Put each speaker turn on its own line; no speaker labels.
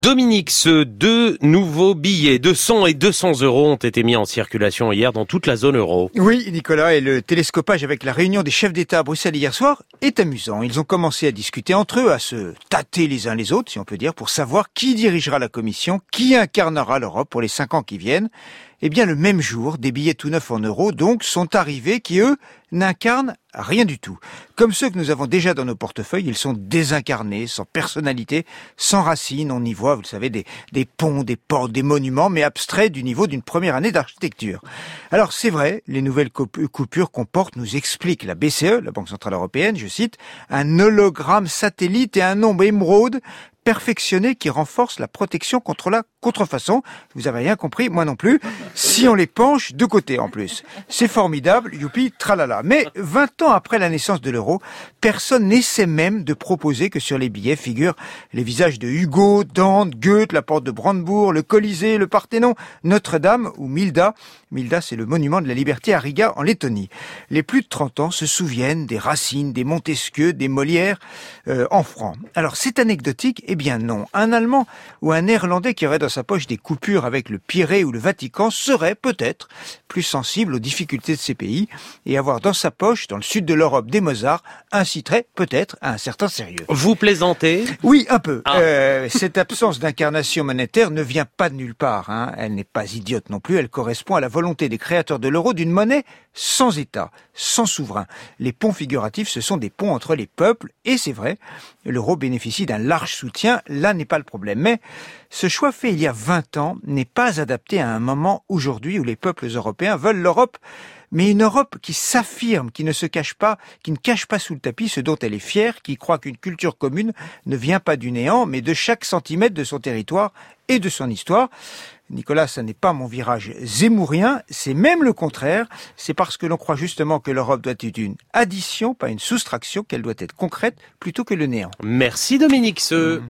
Dominique, deux nouveaux billets de 100 et 200 euros ont été mis en circulation hier dans toute la zone euro.
Oui, Nicolas, et le télescopage avec la réunion des chefs d'État à Bruxelles hier soir est amusant. Ils ont commencé à discuter entre eux, à se tâter les uns les autres, si on peut dire, pour savoir qui dirigera la Commission, qui incarnera l'Europe pour les 5 ans qui viennent. Eh bien, le même jour, des billets tout neufs en euros, donc, sont arrivés qui, eux, n'incarnent rien du tout. Comme ceux que nous avons déjà dans nos portefeuilles, ils sont désincarnés, sans personnalité, sans racines. On y voit, vous le savez, des ponts, des portes, des monuments, mais abstraits du niveau d'une première année d'architecture. Alors, c'est vrai, les nouvelles coupures qu'on porte nous expliquent la BCE, la Banque Centrale Européenne, je cite, un hologramme satellite et un nombre émeraude perfectionné qui renforce la protection contre la contrefaçon. Vous avez rien compris, moi non plus. Si on les penche de côté en plus. C'est formidable, youpi, tralala. Mais 20 ans après la naissance de l'euro, personne n'essaie même de proposer que sur les billets figurent les visages de Hugo, Dante, Goethe, la porte de Brandebourg, le Colisée, le Parthénon, Notre-Dame ou Milda. Milda, c'est le monument de la liberté à Riga en Lettonie. Les plus de 30 ans se souviennent des Racine, des Montesquieu, des Molière en francs. Alors c'est anecdotique. Eh bien non, un Allemand ou un Néerlandais qui aurait dans sa poche des coupures avec le Pirée ou le Vatican serait peut-être plus sensible aux difficultés de ces pays et avoir dans sa poche, dans le sud de l'Europe, des Mozart inciterait peut-être à un certain sérieux.
Vous plaisantez ?
Oui, un peu. Cette absence d'incarnation monétaire ne vient pas de nulle part. Elle n'est pas idiote non plus. Elle correspond à la volonté des créateurs de l'euro d'une monnaie sans État, sans souverain. Les ponts figuratifs, ce sont des ponts entre les peuples et c'est vrai, l'euro bénéficie d'un large soutien. Là n'est pas le problème. Mais ce choix fait il y a 20 ans n'est pas adapté à un moment aujourd'hui où les peuples européens veulent l'Europe, mais une Europe qui s'affirme, qui ne se cache pas, qui ne cache pas sous le tapis ce dont elle est fière, qui croit qu'une culture commune ne vient pas du néant, mais de chaque centimètre de son territoire et de son histoire. Nicolas, ça n'est pas mon virage zémourien, c'est même le contraire. C'est parce que l'on croit justement que l'Europe doit être une addition, pas une soustraction, qu'elle doit être concrète plutôt que le néant.
Merci Dominique.